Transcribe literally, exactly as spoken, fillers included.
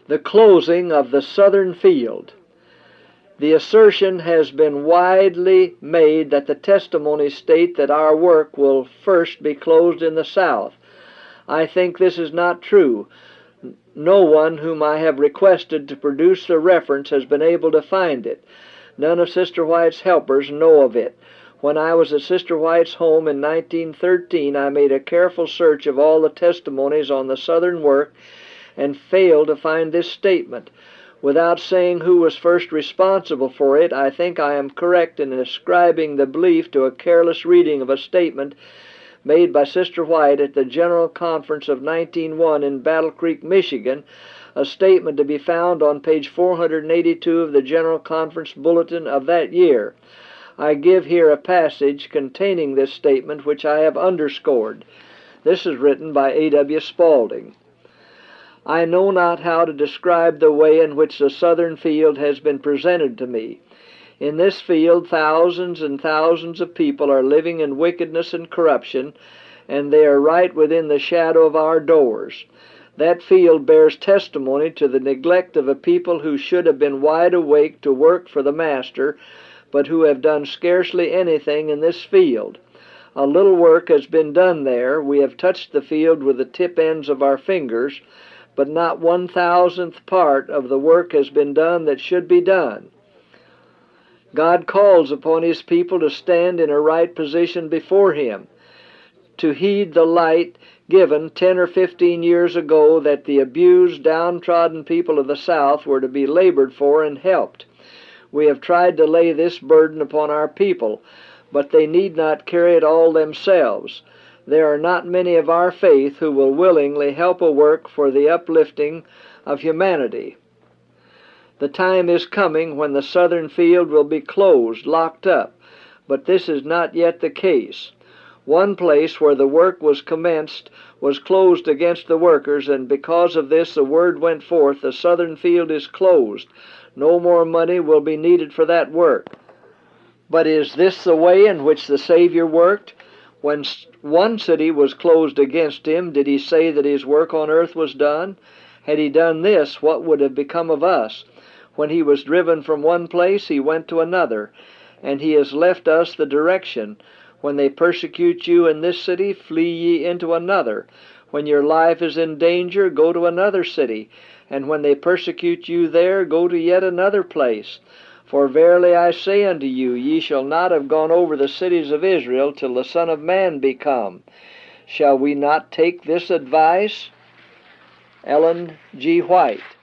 The closing of the southern field. The assertion has been widely made that the testimonies state that our work will first be closed in the South. I think this is not true. No one whom I have requested to produce the reference has been able to find it. None of Sister White's helpers know of it. When I was at Sister White's home in nineteen thirteen, I made a careful search of all the testimonies on the Southern work and failed to find this statement. Without saying who was first responsible for it, I think I am correct in ascribing the belief to a careless reading of a statement made by Sister White at the General Conference of nineteen oh one in Battle Creek, Michigan, a statement to be found on page four hundred eighty-two of the General Conference Bulletin of that year. I give here a passage containing this statement which I have underscored. This is written by A W Spaulding. I know not how to describe the way in which the southern field has been presented to me. In this field, thousands and thousands of people are living in wickedness and corruption, and they are right within the shadow of our doors. That field bears testimony to the neglect of a people who should have been wide awake to work for the Master, but who have done scarcely anything in this field. A little work has been done there. We have touched the field with the tip ends of our fingers, but not one thousandth part of the work has been done that should be done. God calls upon His people to stand in a right position before Him, to heed the light given ten or fifteen years ago that the abused, downtrodden people of the South were to be labored for and helped. We have tried to lay this burden upon our people, but they need not carry it all themselves. There are not many of our faith who will willingly help a work for the uplifting of humanity. The time is coming when the southern field will be closed, locked up, but this is not yet the case. One place where the work was commenced was closed against the workers, and because of this the word went forth, the southern field is closed. No more money will be needed for that work. But is this the way in which the Savior worked? When one city was closed against Him, did He say that His work on earth was done? Had He done this, what would have become of us? When He was driven from one place, He went to another, and He has left us the direction. When they persecute you in this city, flee ye into another. When your life is in danger, go to another city. And when they persecute you there, go to yet another place. For verily I say unto you, ye shall not have gone over the cities of Israel till the Son of Man be come. Shall we not take this advice? Ellen G. White.